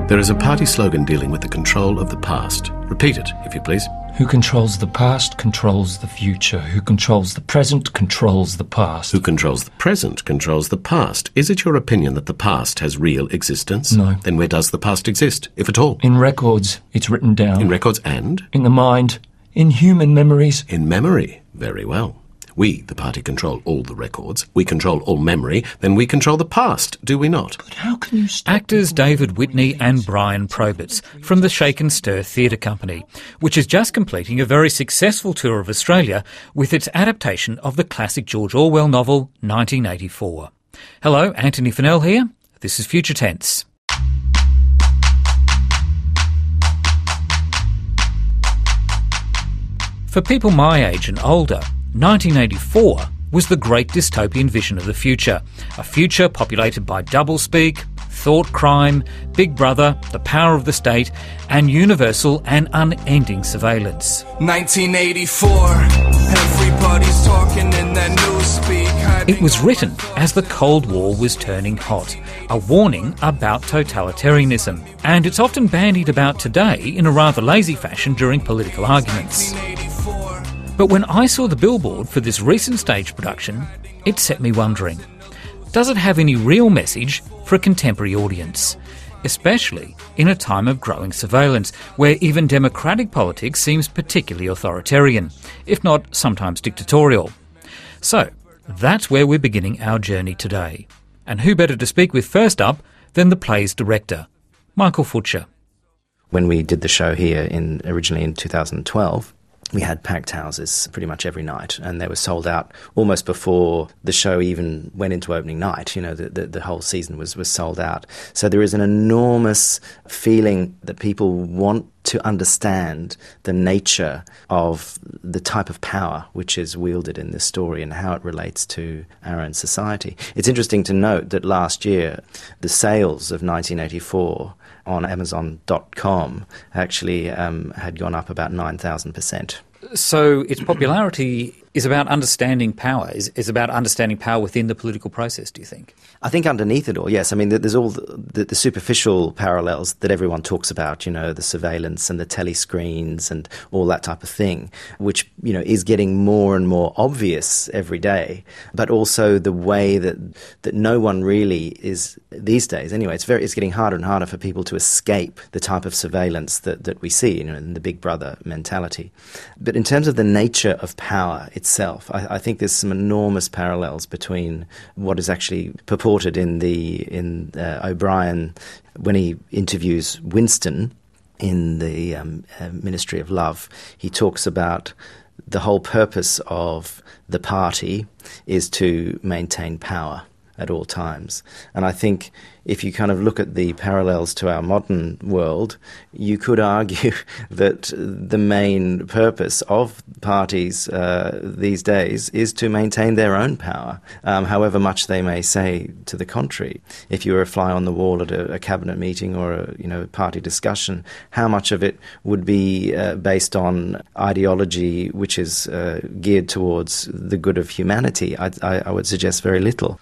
There is a party slogan dealing with the control of the past. Repeat it, if you please. Who controls the past controls the future. Who controls the present controls the past. Who controls the present controls the past. Is it your opinion that the past has real existence? No. Then where does the past exist, if at all? In records, it's written down. In records and? In the mind. In human memories. In memory. Very well. We, the party, control all the records. We control all memory. Then we control the past, do we not? But how can you stop Actors David Whitney and Brian Probitz from the Shake and Stir Theatre Company, which is just completing a very successful tour of Australia with its adaptation of the classic George Orwell novel 1984. Hello, Anthony Fennell here. This is Future Tense. For people my age and older, 1984 was the great dystopian vision of the future, a future populated by doublespeak, thought crime, Big Brother, the power of the state, and universal and unending surveillance. 1984, everybody's talking in that newspeak. It was written as the Cold War was turning hot, a warning about totalitarianism, and it's often bandied about today in a rather lazy fashion during political arguments. But when I saw the billboard for this recent stage production, it set me wondering, does it have any real message for a contemporary audience? Especially in a time of growing surveillance, where even democratic politics seems particularly authoritarian, if not sometimes dictatorial. So, that's where we're beginning our journey today. And who better to speak with first up than the play's director, Michael Futcher. When we did the show here originally in 2012, we had packed houses pretty much every night, and they were sold out almost before the show even went into opening night. You know, the whole season was sold out. So there is an enormous feeling that people want to understand the nature of the type of power which is wielded in this story and how it relates to our own society. It's interesting to note that last year the sales of 1984 on Amazon.com actually had gone up about 9,000%. So its popularity is about understanding power, is about understanding power within the political process, do you think? I think underneath it all, yes. I mean, there's all the superficial parallels that everyone talks about, you know, the surveillance and the telescreens and all that type of thing, which, you know, is getting more and more obvious every day. But also the way that no one really is, these days anyway, it's getting harder and harder for people to escape the type of surveillance that we see, you know, in the Big Brother mentality. But in terms of the nature of power itself, I think there's some enormous parallels between what is actually purported in O'Brien when he interviews Winston in the Ministry of Love. He talks about the whole purpose of the party is to maintain power at all times. And I think if you kind of look at the parallels to our modern world, you could argue that the main purpose of parties these days is to maintain their own power, however much they may say to the contrary. If you were a fly on the wall at a cabinet meeting or a party discussion, how much of it would be based on ideology which is geared towards the good of humanity? I would suggest very little.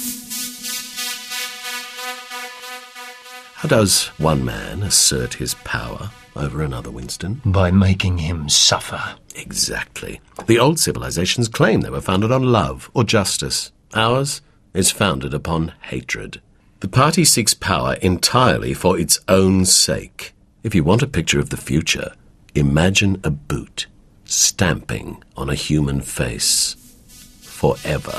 How does one man assert his power over another, Winston? By making him suffer. Exactly. The old civilizations claim they were founded on love or justice. Ours is founded upon hatred. The party seeks power entirely for its own sake. If you want a picture of the future, imagine a boot stamping on a human face forever.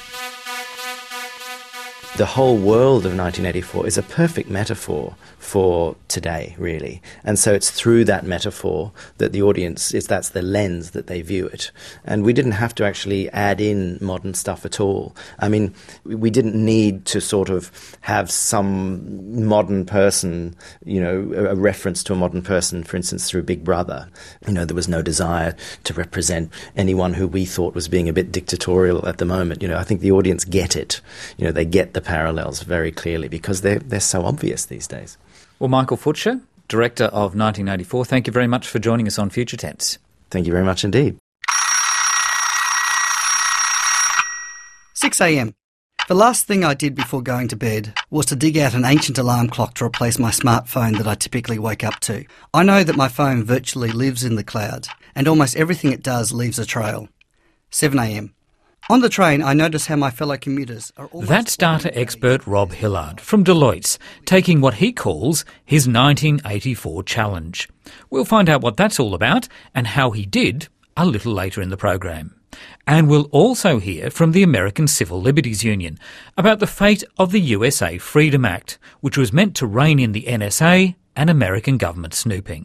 The whole world of 1984 is a perfect metaphor for today, really. And so it's through that metaphor that the audience, that's the lens that they view it. And we didn't have to actually add in modern stuff at all. I mean, we didn't need to sort of have some modern person, a reference to a modern person, for instance, through Big Brother. There was no desire to represent anyone who we thought was being a bit dictatorial at the moment. I think the audience get it. They get the parallels very clearly because they're so obvious these days. Well, Michael Futcher, director of 1984, thank you very much for joining us on Future Tense. Thank you very much indeed. 6 a.m. The last thing I did before going to bed was to dig out an ancient alarm clock to replace my smartphone that I typically wake up to. I know that my phone virtually lives in the cloud, and almost everything it does leaves a trail. 7 a.m. On the train, I notice how my fellow commuters are almost... That's data expert Rob Hillard from Deloitte, taking what he calls his 1984 challenge. We'll find out what that's all about and how he did a little later in the program. And we'll also hear from the American Civil Liberties Union about the fate of the USA Freedom Act, which was meant to rein in the NSA and American government snooping.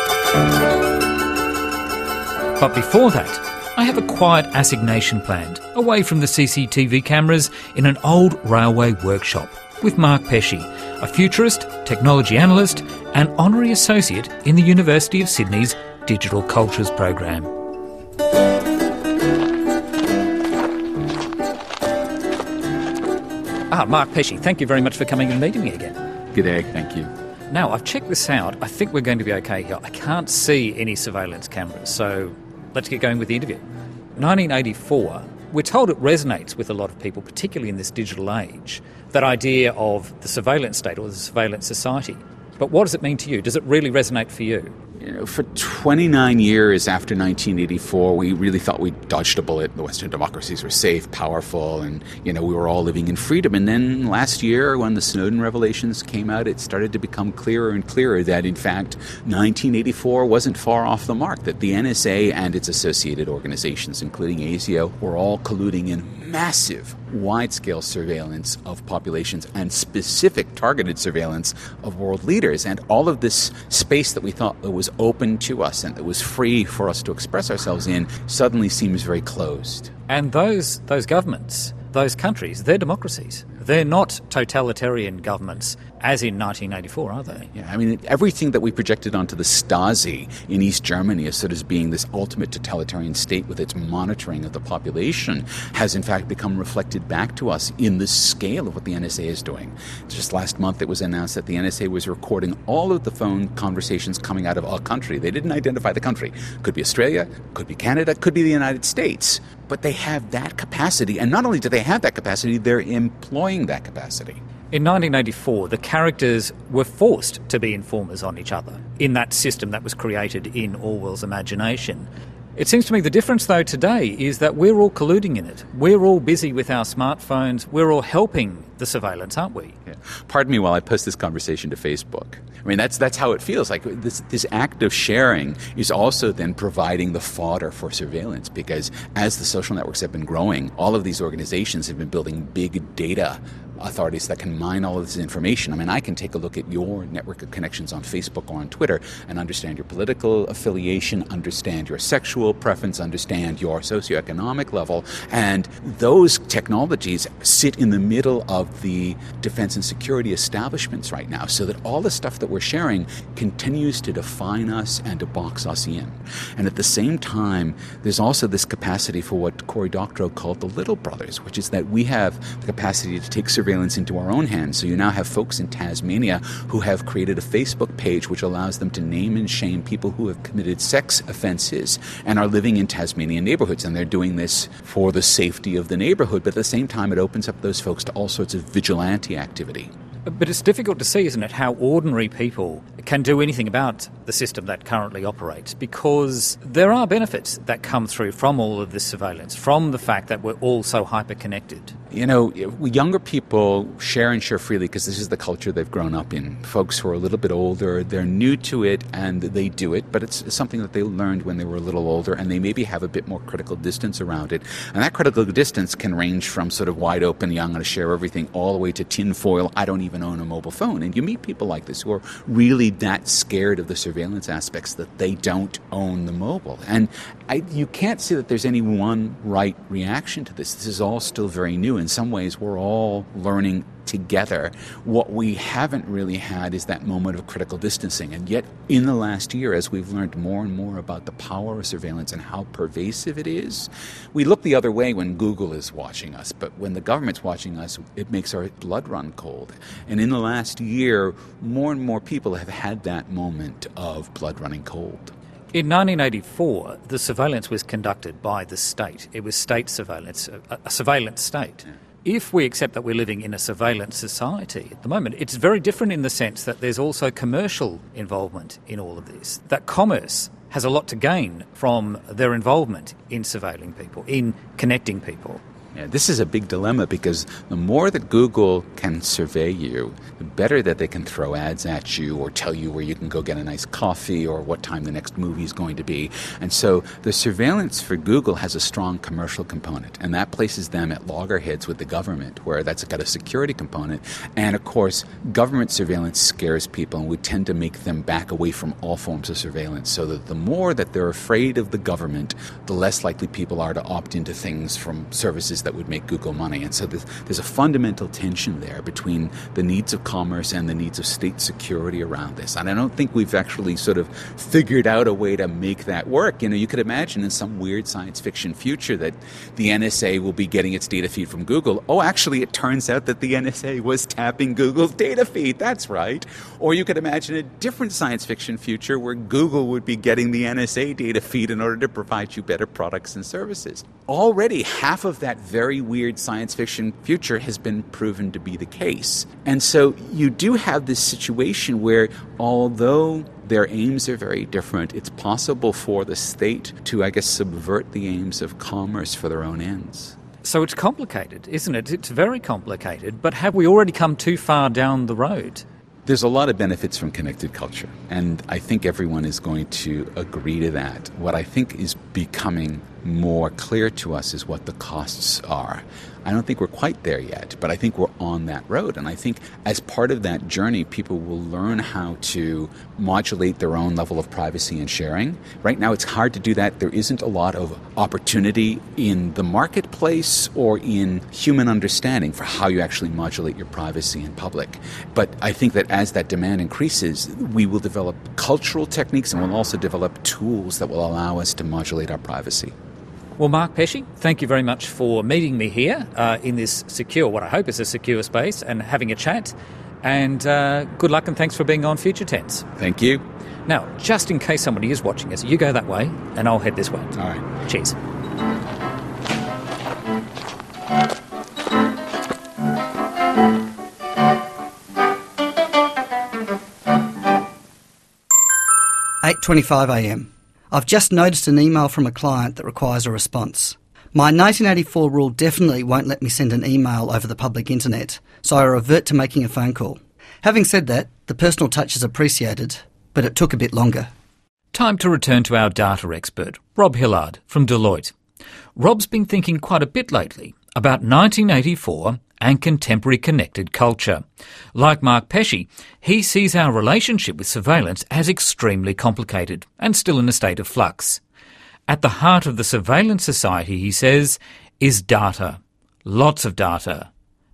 But before that, I have a quiet assignation planned, away from the CCTV cameras, in an old railway workshop with Mark Pesce, a futurist, technology analyst and honorary associate in the University of Sydney's Digital Cultures program. Mark Pesce, thank you very much for coming and meeting me again. G'day, thank you. Now, I've checked this out. I think we're going to be okay here. I can't see any surveillance cameras, so let's get going with the interview. 1984, we're told it resonates with a lot of people, particularly in this digital age, that idea of the surveillance state or the surveillance society. But what does it mean to you? Does it really resonate for you? You know, for 29 years after 1984, we really thought we dodged a bullet. The Western democracies were safe, powerful, and, we were all living in freedom. And then last year, when the Snowden revelations came out, it started to become clearer and clearer that, in fact, 1984 wasn't far off the mark, that the NSA and its associated organizations, including ASIO, were all colluding in massive, wide-scale surveillance of populations and specific targeted surveillance of world leaders. And all of this space that we thought that was open to us and that was free for us to express ourselves in suddenly seems very closed. And those governments, those countries, they're democracies. They're not totalitarian governments, as in 1984, are they? Yeah, I mean, everything that we projected onto the Stasi in East Germany as sort of being this ultimate totalitarian state with its monitoring of the population has in fact become reflected back to us in the scale of what the NSA is doing. Just last month it was announced that the NSA was recording all of the phone conversations coming out of a country. They didn't identify the country. Could be Australia, could be Canada, could be the United States. But they have that capacity, and not only do they have that capacity, they're employing that capacity. In 1984, the characters were forced to be informers on each other in that system that was created in Orwell's imagination. It seems to me the difference, though, today is that we're all colluding in it. We're all busy with our smartphones. We're all helping the surveillance, aren't we? Yeah. Pardon me while I post this conversation to Facebook. I mean, that's how it feels. Like this act of sharing is also then providing the fodder for surveillance, because as the social networks have been growing, all of these organizations have been building big data authorities that can mine all of this information. I mean, I can take a look at your network of connections on Facebook or on Twitter and understand your political affiliation, understand your sexual preference, understand your socioeconomic level. And those technologies sit in the middle of the defense and security establishments right now, so that all the stuff that we're sharing continues to define us and to box us in. And at the same time, there's also this capacity for what Cory Doctorow called the little brothers, which is that we have the capacity to take surveillance into our own hands. So you now have folks in Tasmania who have created a Facebook page which allows them to name and shame people who have committed sex offenses and are living in Tasmanian neighborhoods. And they're doing this for the safety of the neighborhood. But at the same time, it opens up those folks to all sorts of vigilante activity. But it's difficult to see, isn't it, how ordinary people can do anything about the system that currently operates, because there are benefits that come through from all of this surveillance, from the fact that we're all so hyper-connected. You know, younger people share and share freely because this is the culture they've grown up in. Folks who are a little bit older, they're new to it and they do it, but it's something that they learned when they were a little older, and they maybe have a bit more critical distance around it. And that critical distance can range from sort of wide open, yeah, I'm going to share everything, all the way to tinfoil, I don't even own a mobile phone. And you meet people like this who are really that scared of the surveillance aspects that they don't own the mobile. And you can't say that there's any one right reaction to this. This is all still very new. In some ways, we're all learning together. What we haven't really had is that moment of critical distancing. And yet, in the last year, as we've learned more and more about the power of surveillance and how pervasive it is, we look the other way when Google is watching us. But when the government's watching us, it makes our blood run cold. And in the last year, more and more people have had that moment of blood running cold. In 1984, the surveillance was conducted by the state. It was state surveillance, a surveillance state. Yeah. If we accept that we're living in a surveillance society at the moment, it's very different in the sense that there's also commercial involvement in all of this, that commerce has a lot to gain from their involvement in surveilling people, in connecting people. Yeah, this is a big dilemma because the more that Google can survey you, the better that they can throw ads at you or tell you where you can go get a nice coffee or what time the next movie is going to be. And so the surveillance for Google has a strong commercial component, and that places them at loggerheads with the government, where that's got a security component. And of course, government surveillance scares people, and we tend to make them back away from all forms of surveillance, so that the more that they're afraid of the government, the less likely people are to opt into things from services that would make Google money. And so there's a fundamental tension there between the needs of commerce and the needs of state security around this. And I don't think we've actually sort of figured out a way to make that work. You could imagine in some weird science fiction future that the NSA will be getting its data feed from Google. Oh, actually, it turns out that the NSA was tapping Google's data feed. That's right. Or you could imagine a different science fiction future where Google would be getting the NSA data feed in order to provide you better products and services. Already, half of that very weird science fiction future has been proven to be the case. And so you do have this situation where, although their aims are very different, it's possible for the state to, subvert the aims of commerce for their own ends. So it's complicated, isn't it? It's very complicated. But have we already come too far down the road? There's a lot of benefits from connected culture, and I think everyone is going to agree to that. What I think is becoming more clear to us is what the costs are. I don't think we're quite there yet, but I think we're on that road. And I think as part of that journey, people will learn how to modulate their own level of privacy and sharing. Right now, it's hard to do that. There isn't a lot of opportunity in the marketplace or in human understanding for how you actually modulate your privacy in public. But I think that as that demand increases, we will develop cultural techniques, and we'll also develop tools that will allow us to modulate our privacy. Well, Mark Pesce, thank you very much for meeting me here in this secure, what I hope is a secure space, and having a chat. And good luck and thanks for being on Future Tense. Thank you. Now, just in case somebody is watching us, you go that way and I'll head this way. All right. Cheers. "8:25am. I've just noticed an email from a client that requires a response. My 1984 rule definitely won't let me send an email over the public internet, so I revert to making a phone call. Having said that, the personal touch is appreciated, but it took a bit longer." Time to return to our data expert, Rob Hillard from Deloitte. Rob's been thinking quite a bit lately about 1984 and contemporary connected culture. Like Mark Pesce, he sees our relationship with surveillance as extremely complicated and still in a state of flux. At the heart of the surveillance society, he says, is data. Lots of data.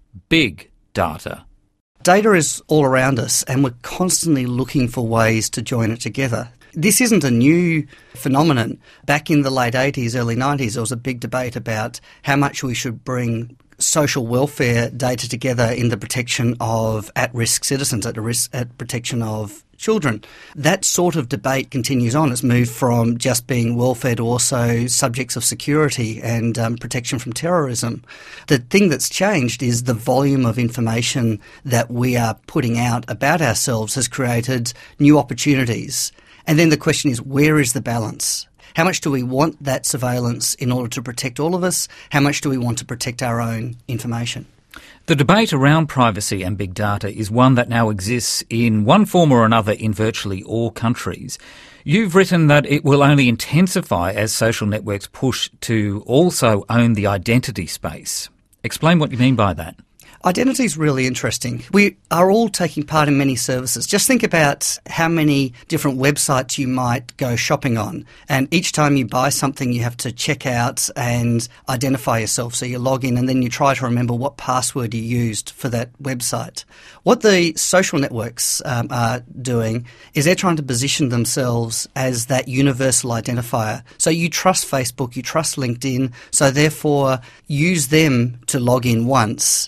Big data. Data is all around us, and we're constantly looking for ways to join it together. This isn't a new phenomenon. Back in the late 80s, early 90s, there was a big debate about how much we should bring social welfare data together in the protection of at-risk citizens, at protection of children. That sort of debate continues on. It's moved from just being welfare to also subjects of security and protection from terrorism. The thing that's changed is the volume of information that we are putting out about ourselves has created new opportunities. And then the question is, where is the balance? How much do we want that surveillance in order to protect all of us? How much do we want to protect our own information? The debate around privacy and big data is one that now exists in one form or another in virtually all countries. You've written that it will only intensify as social networks push to also own the identity space. Explain what you mean by that. Identity is really interesting. We are all taking part in many services. Just think about how many different websites you might go shopping on. And each time you buy something, you have to check out and identify yourself. So you log in and then you try to remember what password you used for that website. What the social networks are doing is they're trying to position themselves as that universal identifier. So you trust Facebook, you trust LinkedIn, so therefore use them to log in once and then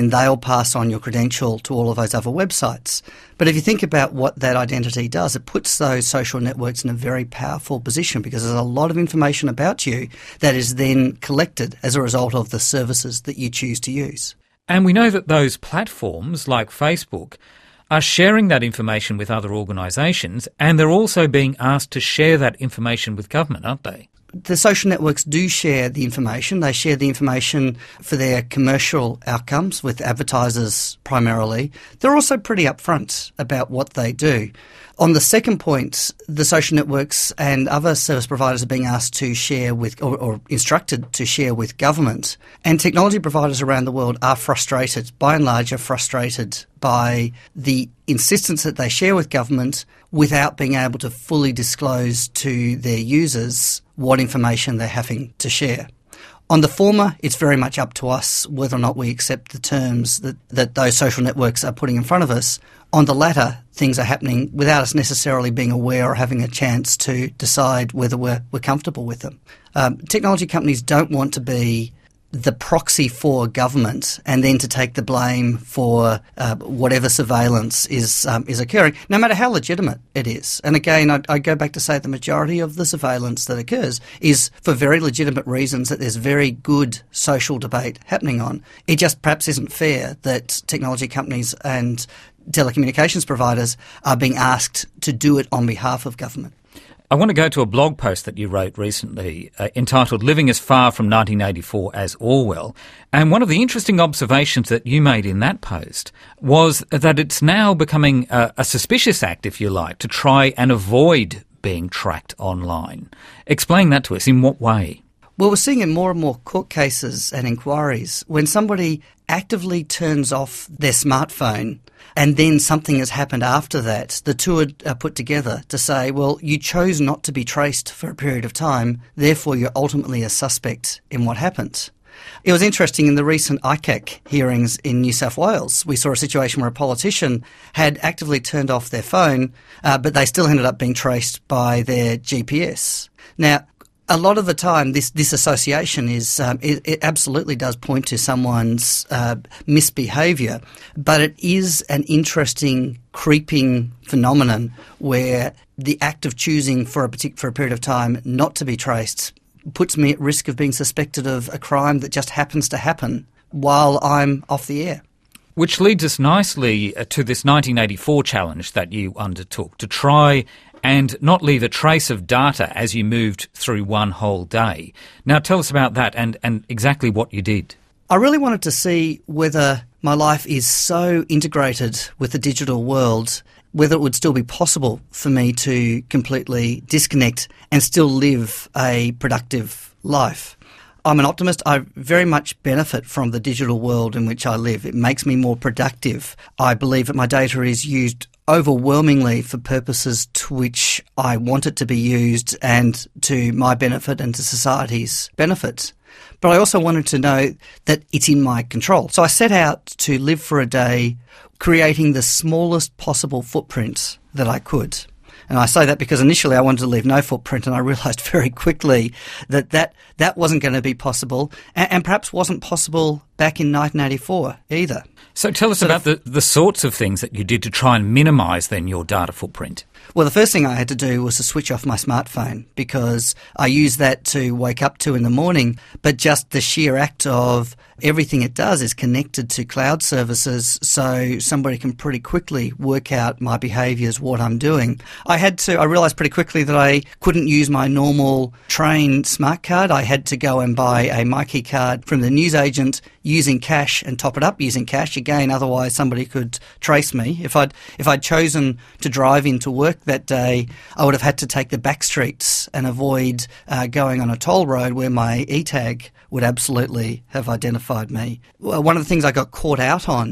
then they'll pass on your credential to all of those other websites. But if you think about what that identity does, it puts those social networks in a very powerful position because there's a lot of information about you that is then collected as a result of the services that you choose to use. And we know that those platforms like Facebook are sharing that information with other organisations, and they're also being asked to share that information with government, aren't they? The social networks do share the information. They share the information for their commercial outcomes with advertisers primarily. They're also pretty upfront about what they do. On the second point, the social networks and other service providers are being asked to share with, or instructed to share with government. And technology providers around the world are frustrated, by and large, are frustrated by the insistence that they share with government without being able to fully disclose to their users what information they're having to share. On the former, it's very much up to us whether or not we accept the terms that those social networks are putting in front of us. On the latter, things are happening without us necessarily being aware or having a chance to decide whether we're comfortable with them. Technology companies don't want to be the proxy for government and then to take the blame for whatever surveillance is occurring, no matter how legitimate it is. And again, I go back to say the majority of the surveillance that occurs is for very legitimate reasons that there's very good social debate happening on. It just perhaps isn't fair that technology companies and telecommunications providers are being asked to do it on behalf of government. I want to go to a blog post that you wrote recently entitled Living as Far from 1984 as Orwell. And one of the interesting observations that you made in that post was that it's now becoming a suspicious act, if you like, to try and avoid being tracked online. Explain that to us. In what way? Well, we're seeing in more and more court cases and inquiries when somebody actively turns off their smartphone and then something has happened after that, the two are put together to say, well, you chose not to be traced for a period of time, therefore you're ultimately a suspect in what happened. It was interesting in the recent ICAC hearings in New South Wales, we saw a situation where a politician had actively turned off their phone, but they still ended up being traced by their GPS. Now, a lot of the time, this association is it absolutely does point to someone's misbehaviour, but it is an interesting creeping phenomenon where the act of choosing for a period of time not to be traced puts me at risk of being suspected of a crime that just happens to happen while I'm off the air. Which leads us nicely to this 1984 challenge that you undertook to try and not leave a trace of data as you moved through one whole day. Now tell us about that and exactly what you did. I really wanted to see whether my life is so integrated with the digital world, whether it would still be possible for me to completely disconnect and still live a productive life. I'm an optimist. I very much benefit from the digital world in which I live. It makes me more productive. I believe that my data is used overwhelmingly for purposes to which I want it to be used and to my benefit and to society's benefit. But I also wanted to know that it's in my control. So I set out to live for a day creating the smallest possible footprint that I could. And I say that because initially I wanted to leave no footprint, and I realised very quickly that wasn't going to be possible and perhaps wasn't possible back in 1984 either. So tell us about the sorts of things that you did to try and minimise then your data footprint. Well, the first thing I had to do was to switch off my smartphone because I use that to wake up to in the morning, but just the sheer act of everything it does is connected to cloud services, so somebody can pretty quickly work out my behaviours, what I'm doing. I realised pretty quickly that I couldn't use my normal train smart card. I had to go and buy a MyKey card from the newsagent using cash and top it up using cash. Again, otherwise somebody could trace me. If I'd chosen to drive into work that day, I would have had to take the back streets and avoid going on a toll road where my e-tag would absolutely have identified me. Well, one of the things I got caught out on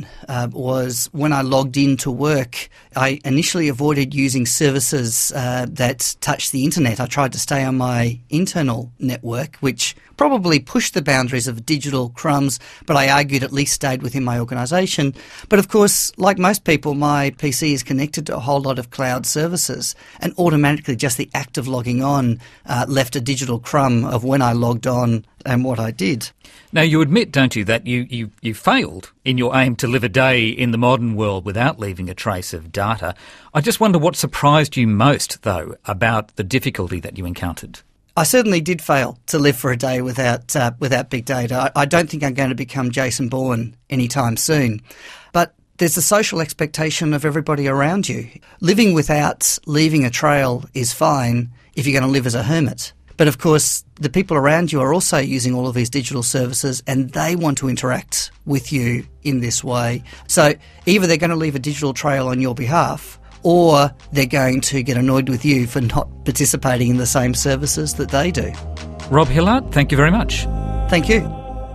was when I logged into work, I initially avoided using services that touched the internet. I tried to stay on my internal network, which probably pushed the boundaries of digital crumbs, but I argued at least stayed within my organisation. But of course, like most people, my PC is connected to a whole lot of cloud services, and automatically just the act of logging on left a digital crumb of when I logged on and what I did. Now, you admit, don't you, that you failed in your aim to live a day in the modern world without leaving a trace of data. I just wonder what surprised you most, though, about the difficulty that you encountered. I certainly did fail to live for a day without big data. I don't think I'm going to become Jason Bourne anytime soon. But there's the social expectation of everybody around you. Living without leaving a trail is fine if you're going to live as a hermit. But of course, the people around you are also using all of these digital services, and they want to interact with you in this way. So either they're going to leave a digital trail on your behalf, or they're going to get annoyed with you for not participating in the same services that they do. Rob Hillard, thank you very much. Thank you.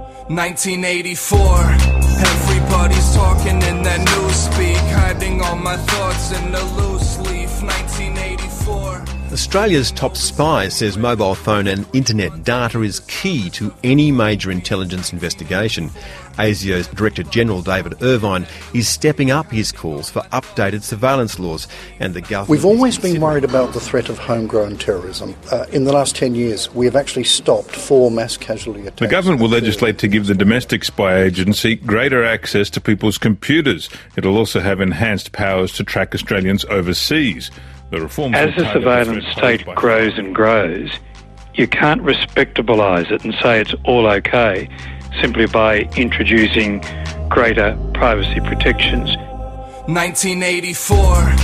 1984, everybody's talking in that newspeak, hiding all my thoughts in a loose leaf. 1984. Australia's top spy says mobile phone and internet data is key to any major intelligence investigation. ASIO's Director General David Irvine is stepping up his calls for updated surveillance laws, and the government... We've always been worried about the threat of homegrown terrorism. In the last 10 years, we have actually stopped 4 mass casualty attacks. The government will legislate to give the domestic spy agency greater access to people's computers. It'll also have enhanced powers to track Australians overseas. As the surveillance state grows and grows, you can't respectabilise it and say it's all okay simply by introducing greater privacy protections. 1984.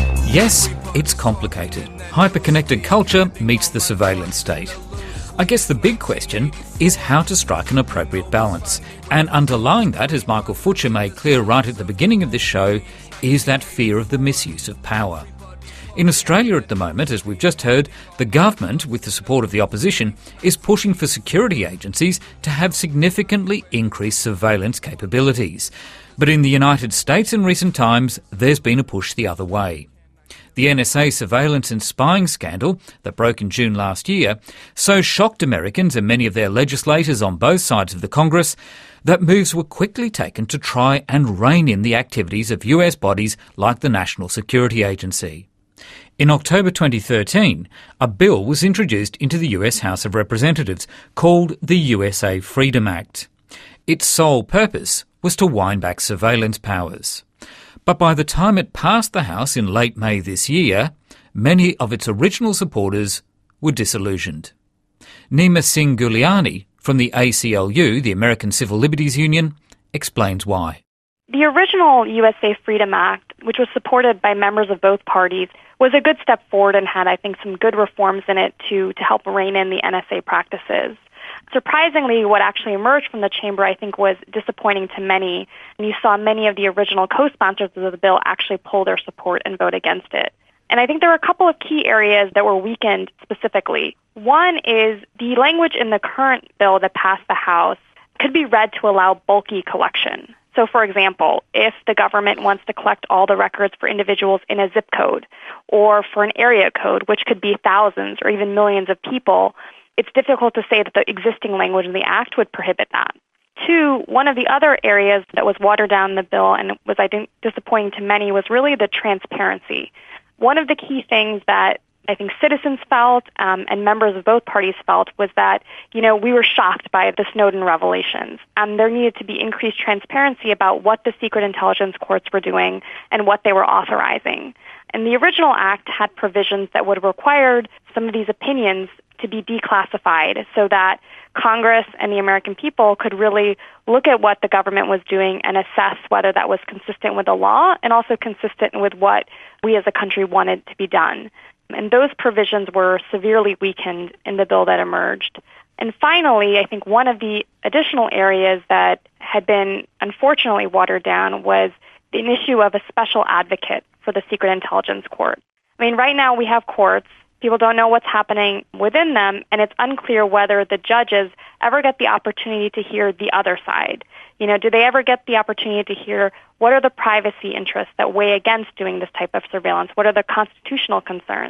Yes, it's complicated. Hyper-connected culture meets the surveillance state. I guess the big question is how to strike an appropriate balance. And underlying that, as Michael Futcher made clear right at the beginning of this show, is that fear of the misuse of power. In Australia at the moment, as we've just heard, the government, with the support of the opposition, is pushing for security agencies to have significantly increased surveillance capabilities. But in the United States in recent times, there's been a push the other way. The NSA surveillance and spying scandal that broke in June last year so shocked Americans and many of their legislators on both sides of the Congress that moves were quickly taken to try and rein in the activities of US bodies like the National Security Agency. In October 2013, a bill was introduced into the US House of Representatives called the USA Freedom Act. Its sole purpose was to wind back surveillance powers. But by the time it passed the House in late May this year, many of its original supporters were disillusioned. Nima Singh Guliani from the ACLU, the American Civil Liberties Union, explains why. The original USA Freedom Act, which was supported by members of both parties, was a good step forward and had, I think, some good reforms in it to help rein in the NSA practices. Surprisingly, what actually emerged from the chamber, I think, was disappointing to many, and you saw many of the original co-sponsors of the bill actually pull their support and vote against it. And I think there were a couple of key areas that were weakened specifically. One is the language in the current bill that passed the House could be read to allow bulky collection. So, for example, if the government wants to collect all the records for individuals in a zip code or for an area code, which could be thousands or even millions of people, it's difficult to say that the existing language in the Act would prohibit that. Two, one of the other areas that was watered down in the bill and was, I think, disappointing to many was really the transparency. One of the key things that I think citizens felt and members of both parties felt was that, we were shocked by the Snowden revelations. There needed to be increased transparency about what the secret intelligence courts were doing and what they were authorizing. And the original act had provisions that would have required some of these opinions to be declassified so that Congress and the American people could really look at what the government was doing and assess whether that was consistent with the law and also consistent with what we as a country wanted to be done. And those provisions were severely weakened in the bill that emerged. And finally, I think one of the additional areas that had been unfortunately watered down was the issue of a special advocate for the Secret Intelligence Court. I mean, right now we have courts. People don't know what's happening within them, and it's unclear whether the judges ever get the opportunity to hear the other side. Do they ever get the opportunity to hear what are the privacy interests that weigh against doing this type of surveillance? What are the constitutional concerns?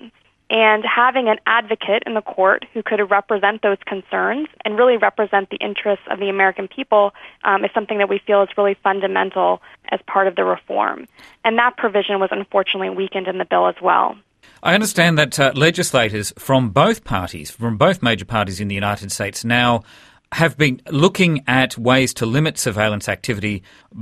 And having an advocate in the court who could represent those concerns and really represent the interests of the American people is something that we feel is really fundamental as part of the reform. And that provision was unfortunately weakened in the bill as well. I understand that legislators from both parties, from both major parties in the United States now, have been looking at ways to limit surveillance activity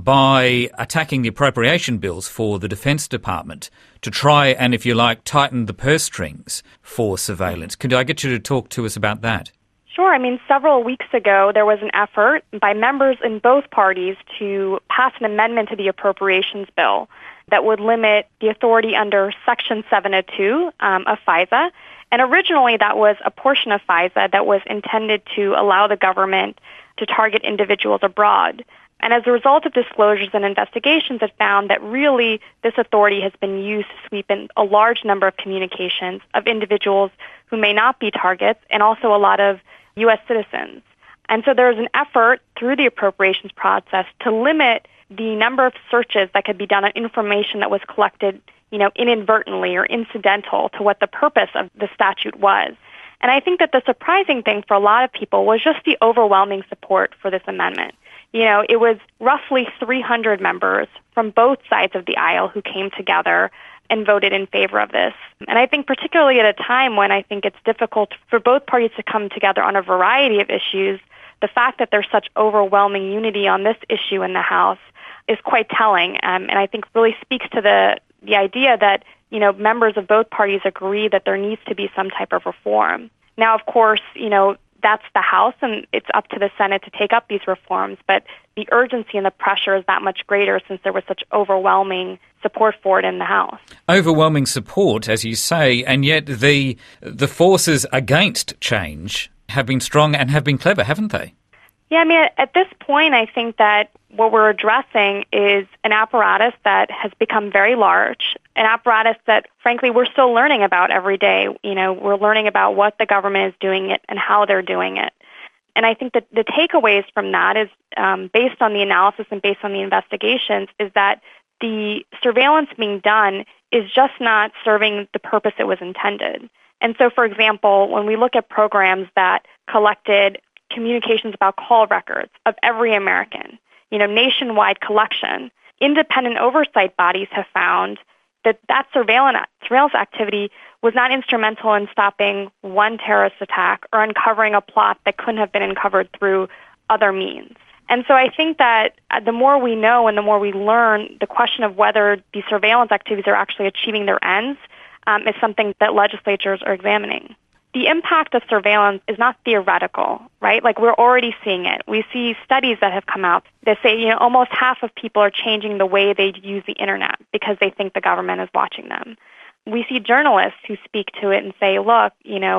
by attacking the appropriation bills for the Defence Department to try and, if you like, tighten the purse strings for surveillance. Could I get you to talk to us about that? Sure. I mean, several weeks ago, there was an effort by members in both parties to pass an amendment to the appropriations bill that would limit the authority under Section 702 of FISA. And originally, that was a portion of FISA that was intended to allow the government to target individuals abroad. And as a result of disclosures and investigations, it found that really this authority has been used to sweep in a large number of communications of individuals who may not be targets and also a lot of U.S. citizens. And so there's an effort through the appropriations process to limit the number of searches that could be done on information that was collected inadvertently or incidental to what the purpose of the statute was. And I think that the surprising thing for a lot of people was just the overwhelming support for this amendment. It was roughly 300 members from both sides of the aisle who came together and voted in favor of this. And I think particularly at a time when I think it's difficult for both parties to come together on a variety of issues, the fact that there's such overwhelming unity on this issue in the House is quite telling, and I think really speaks to the idea that, members of both parties agree that there needs to be some type of reform. Now, of course, that's the House, and it's up to the Senate to take up these reforms, but the urgency and the pressure is that much greater since there was such overwhelming support for it in the House. Overwhelming support, as you say, and yet the forces against change have been strong and have been clever, haven't they? Yeah, I mean, at this point, I think that what we're addressing is an apparatus that has become very large, an apparatus that, frankly, we're still learning about every day. We're learning about what the government is doing it and how they're doing it. And I think that the takeaways from that is, based on the analysis and based on the investigations, is that the surveillance being done is just not serving the purpose it was intended. And so, for example, when we look at programs that collected communications about call records of every American, nationwide collection, independent oversight bodies have found that surveillance activity was not instrumental in stopping one terrorist attack or uncovering a plot that couldn't have been uncovered through other means. And so I think that the more we know and the more we learn, the question of whether these surveillance activities are actually achieving their ends is something that legislatures are examining. The impact of surveillance is not theoretical, right? Like, we're already seeing it. We see studies that have come out that say, almost half of people are changing the way they use the internet because they think the government is watching them. We see journalists who speak to it and say, look,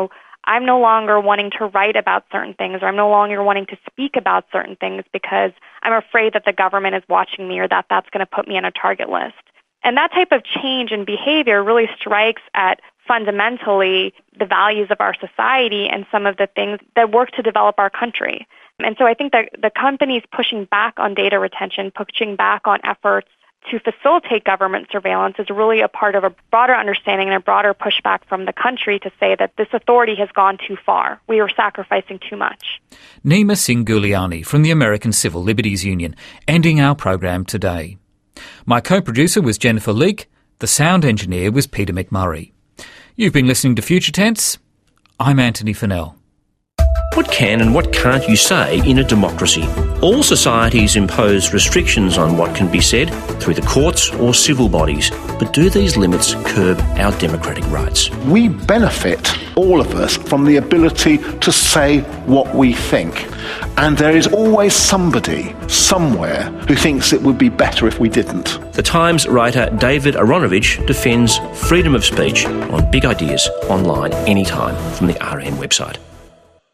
I'm no longer wanting to write about certain things, or I'm no longer wanting to speak about certain things because I'm afraid that the government is watching me or that that's going to put me on a target list. And that type of change in behavior really strikes at fundamentally the values of our society and some of the things that work to develop our country. And so I think that the companies pushing back on data retention, pushing back on efforts to facilitate government surveillance is really a part of a broader understanding and a broader pushback from the country to say that this authority has gone too far. We are sacrificing too much. Nima Singh Guliani from the American Civil Liberties Union, ending our program today. My co-producer was Jennifer Leake. The sound engineer was Peter McMurray. You've been listening to Future Tense. I'm Anthony Fennell. What can and what can't you say in a democracy? All societies impose restrictions on what can be said through the courts or civil bodies. But do these limits curb our democratic rights? We benefit, all of us, from the ability to say what we think. And there is always somebody, somewhere, who thinks it would be better if we didn't. The Times writer David Aronovich defends freedom of speech on big ideas online anytime from the RN website.